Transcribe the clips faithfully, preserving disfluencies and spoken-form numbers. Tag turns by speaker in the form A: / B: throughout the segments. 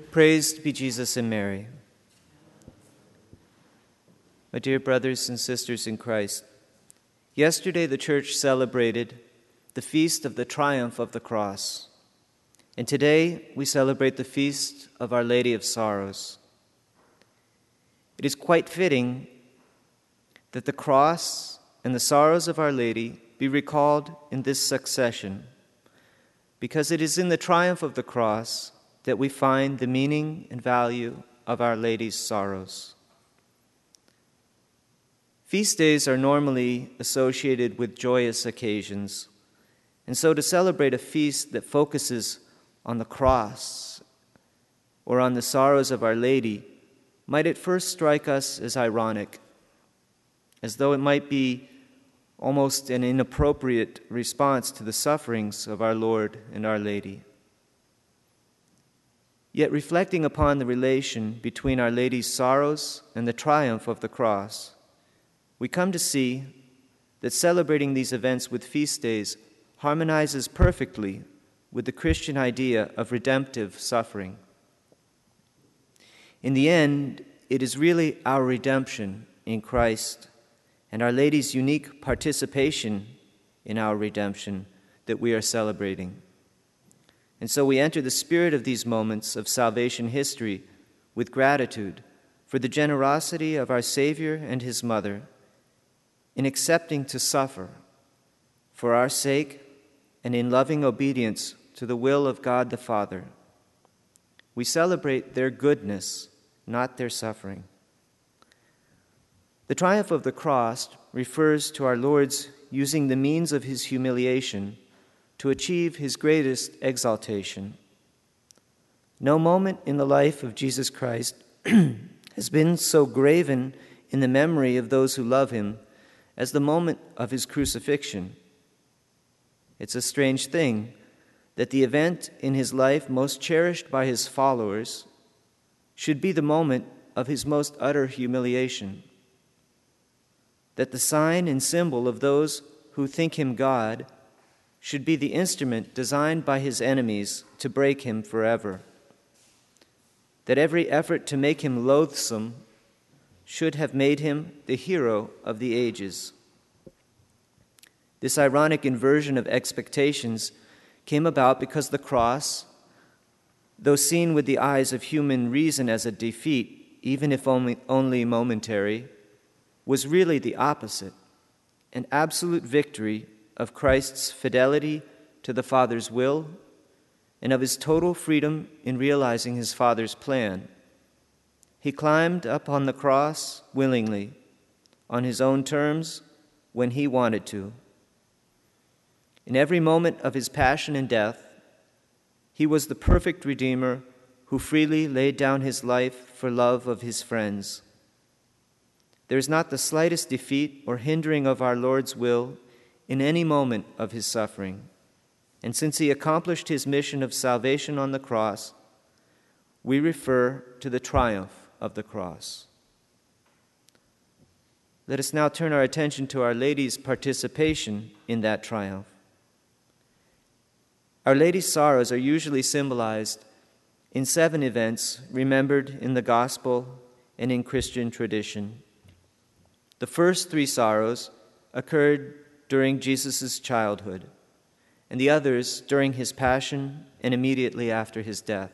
A: Praised be Jesus and Mary. My dear brothers and sisters in Christ, yesterday the Church celebrated the feast of the triumph of the cross, and today we celebrate the feast of Our Lady of Sorrows. It is quite fitting that the cross and the sorrows of Our Lady be recalled in this succession, because it is in the triumph of the cross that we find the meaning and value of Our Lady's sorrows. Feast days are normally associated with joyous occasions, and so to celebrate a feast that focuses on the cross or on the sorrows of Our Lady might at first strike us as ironic, as though it might be almost an inappropriate response to the sufferings of our Lord and Our Lady. Yet reflecting upon the relation between Our Lady's sorrows and the triumph of the cross, we come to see that celebrating these events with feast days harmonizes perfectly with the Christian idea of redemptive suffering. In the end, it is really our redemption in Christ and Our Lady's unique participation in our redemption that we are celebrating. And so we enter the spirit of these moments of salvation history with gratitude for the generosity of our Savior and His Mother in accepting to suffer for our sake and in loving obedience to the will of God the Father. We celebrate their goodness, not their suffering. The triumph of the cross refers to our Lord's using the means of His humiliation to achieve His greatest exaltation. No moment in the life of Jesus Christ has been so graven in the memory of those who love Him as the moment of His crucifixion. It's a strange thing that the event in His life most cherished by His followers should be the moment of His most utter humiliation. That the sign and symbol of those who think Him God should be the instrument designed by His enemies to break Him forever. That every effort to make Him loathsome should have made Him the hero of the ages. This ironic inversion of expectations came about because the cross, though seen with the eyes of human reason as a defeat, even if only, only momentary, was really the opposite, an absolute victory of Christ's fidelity to the Father's will and of His total freedom in realizing His Father's plan. He climbed up on the cross willingly, on His own terms, when He wanted to. In every moment of His passion and death, He was the perfect Redeemer who freely laid down His life for love of His friends. There is not the slightest defeat or hindering of our Lord's will in any moment of His suffering. And since He accomplished His mission of salvation on the cross, we refer to the triumph of the cross. Let us now turn our attention to Our Lady's participation in that triumph. Our Lady's sorrows are usually symbolized in seven events remembered in the Gospel and in Christian tradition. The first three sorrows occurred during Jesus' childhood, and the others during His passion and immediately after His death.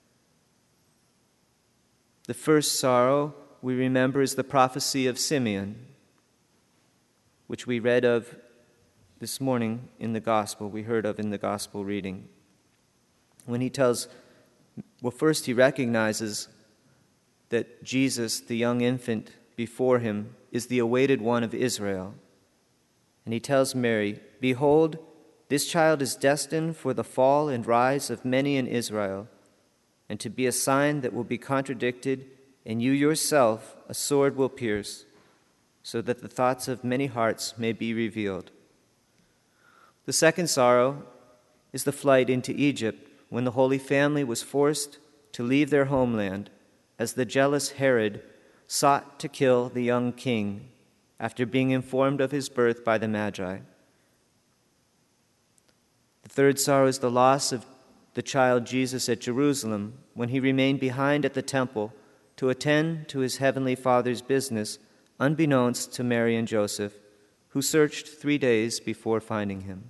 A: The first sorrow we remember is the prophecy of Simeon, which we read of this morning in the Gospel, we heard of in the Gospel reading. When he tells, well, first he recognizes that Jesus, the young infant before him, is the awaited one of Israel. And he tells Mary, "Behold, this child is destined for the fall and rise of many in Israel, and to be a sign that will be contradicted, and you yourself a sword will pierce, so that the thoughts of many hearts may be revealed." The second sorrow is the flight into Egypt, when the Holy Family was forced to leave their homeland, as the jealous Herod sought to kill the young king after being informed of his birth by the Magi. The third sorrow is the loss of the child Jesus at Jerusalem when he remained behind at the temple to attend to his heavenly Father's business, unbeknownst to Mary and Joseph, who searched three days before finding him.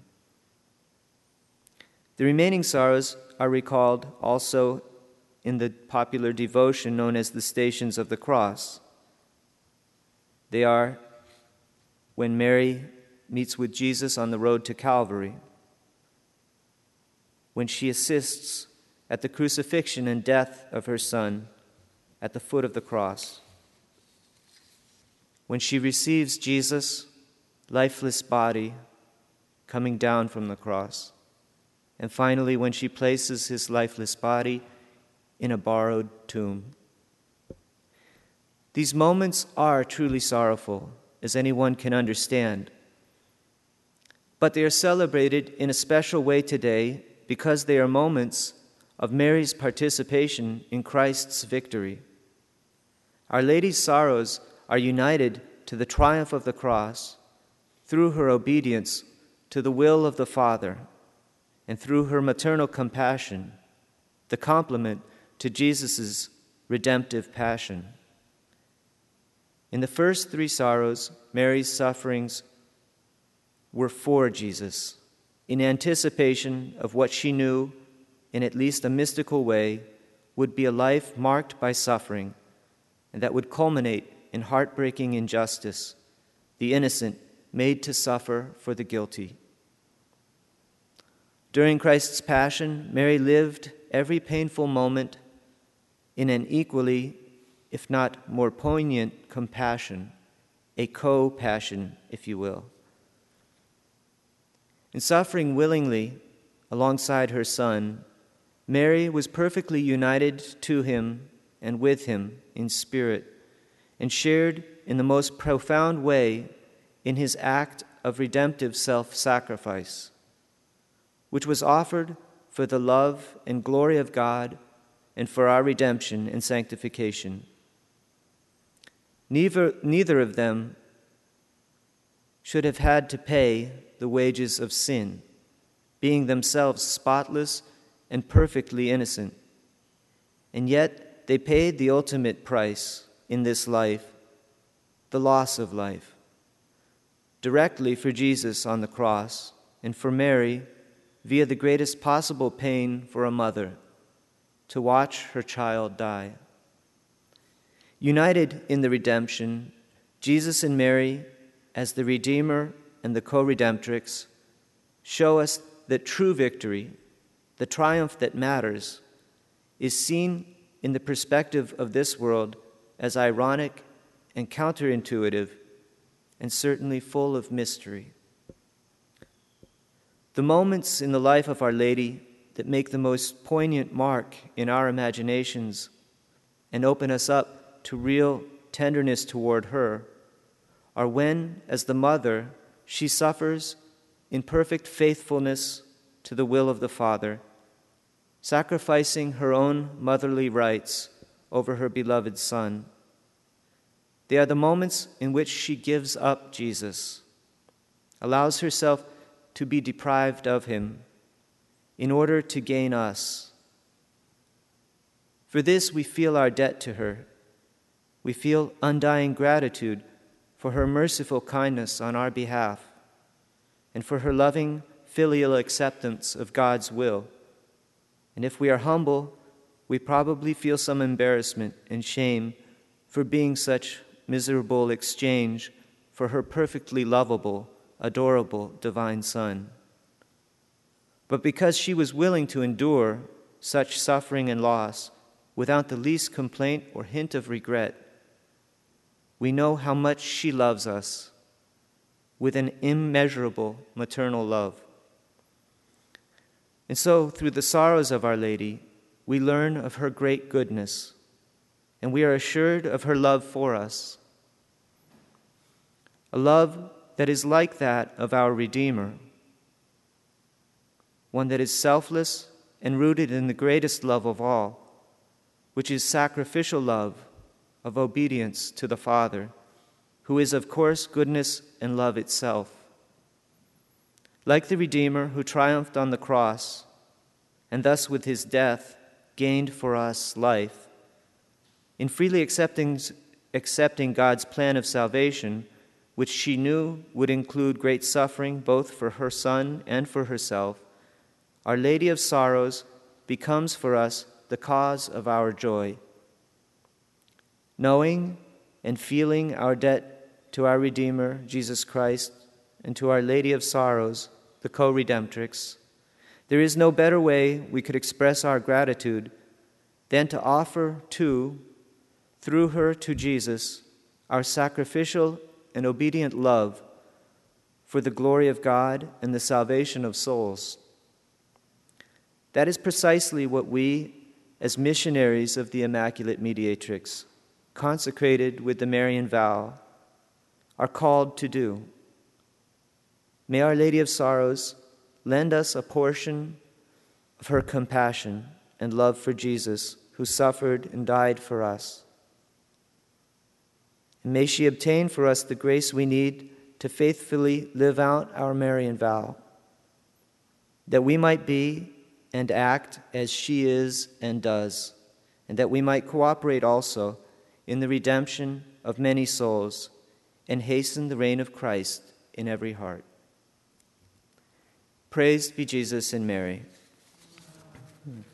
A: The remaining sorrows are recalled also in the popular devotion known as the Stations of the Cross. They are when Mary meets with Jesus on the road to Calvary, when she assists at the crucifixion and death of her Son at the foot of the cross, when she receives Jesus' lifeless body coming down from the cross, and finally when she places his lifeless body in a borrowed tomb. These moments are truly sorrowful, as anyone can understand, but they are celebrated in a special way today because they are moments of Mary's participation in Christ's victory. Our Lady's sorrows are united to the triumph of the cross through her obedience to the will of the Father and through her maternal compassion, the complement to Jesus' redemptive passion. In the first three sorrows, Mary's sufferings were for Jesus, in anticipation of what she knew, in at least a mystical way, would be a life marked by suffering, and that would culminate in heartbreaking injustice, the innocent made to suffer for the guilty. During Christ's passion, Mary lived every painful moment in an equally, if not more poignant, compassion, a co-passion, if you will. In suffering willingly alongside her Son, Mary was perfectly united to him and with him in spirit, and shared in the most profound way in his act of redemptive self-sacrifice, which was offered for the love and glory of God and for our redemption and sanctification. Neither, neither of them should have had to pay the wages of sin, being themselves spotless and perfectly innocent. And yet they paid the ultimate price in this life, the loss of life, directly for Jesus on the cross, and for Mary via the greatest possible pain for a mother, to watch her child die. United in the redemption, Jesus and Mary, as the Redeemer and the co-redemptrix, show us that true victory, the triumph that matters, is seen in the perspective of this world as ironic and counterintuitive and certainly full of mystery. The moments in the life of Our Lady that make the most poignant mark in our imaginations and open us up to real tenderness toward her are when, as the mother, she suffers in perfect faithfulness to the will of the Father, sacrificing her own motherly rights over her beloved Son. They are the moments in which she gives up Jesus, allows herself to be deprived of him in order to gain us. For this we feel our debt to her. We feel undying gratitude for her merciful kindness on our behalf and for her loving filial acceptance of God's will. And if we are humble, we probably feel some embarrassment and shame for being such miserable exchange for her perfectly lovable, adorable, divine Son. But because she was willing to endure such suffering and loss without the least complaint or hint of regret, we know how much she loves us with an immeasurable maternal love. And so, through the sorrows of Our Lady, we learn of her great goodness, and we are assured of her love for us, a love that is like that of our Redeemer, one that is selfless and rooted in the greatest love of all, which is sacrificial love of obedience to the Father, who is, of course, goodness and love itself. Like the Redeemer who triumphed on the cross and thus with his death gained for us life. In freely accepting, accepting God's plan of salvation, which she knew would include great suffering both for her Son and for herself, Our Lady of Sorrows becomes for us the cause of our joy. Knowing and feeling our debt to our Redeemer, Jesus Christ, and to Our Lady of Sorrows, the co-redemptrix, there is no better way we could express our gratitude than to offer to, through her to Jesus, our sacrificial and obedient love for the glory of God and the salvation of souls. That is precisely what we, as missionaries of the Immaculate Mediatrix, consecrated with the Marian vow, are called to do. May Our Lady of Sorrows lend us a portion of her compassion and love for Jesus, who suffered and died for us. And may she obtain for us the grace we need to faithfully live out our Marian vow, that we might be and act as she is and does, and that we might cooperate also in the redemption of many souls and hasten the reign of Christ in every heart. Praised be Jesus and Mary.